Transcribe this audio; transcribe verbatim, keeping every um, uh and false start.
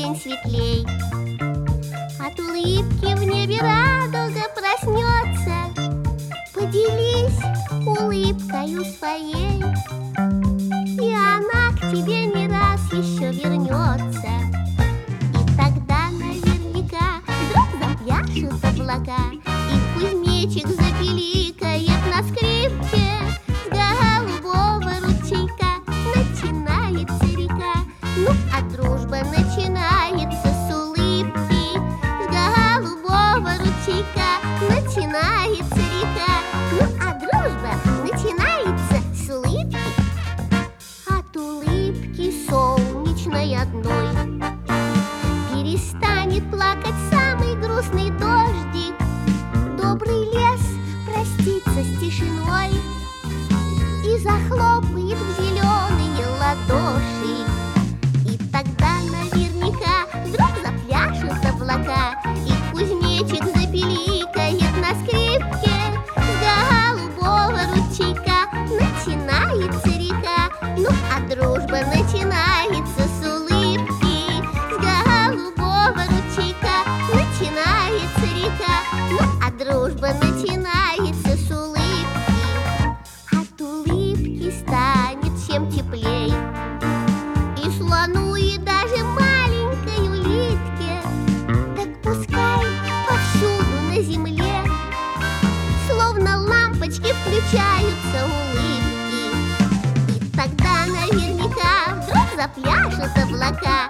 день светлей. От улыбки в небе радуга проснется. Поделись улыбкою своей, и она к тебе не раз еще вернется. И тогда наверняка вдруг запляшут облака, и кузнечик запиликает на скрипке. С голубого ручейка начинается река. Ну, а дружба начинается с улыбки. С голубого ручейка начинается река. Ну, а дружба начинается с улыбки. От улыбки солнечной одной перестанет плакать самый грустный дождик. Добрый лес простится с тишиной и захлопает в зеленые ладоши. И тогда наверняка вдруг запляшут облака, и кузнечик запиликает на скрипке. С голубого ручейка начинается река. Ну, а дружба начинается с улыбки. С голубого ручейка начинается река. Ну, а дружба начинается с улыбки. От улыбки станет всем теплей, и слону, и даже маленькой улитке. Так пускай повсюду на земле словно лампочки включаются улыбки. И тогда наверняка вдруг запляшут облака,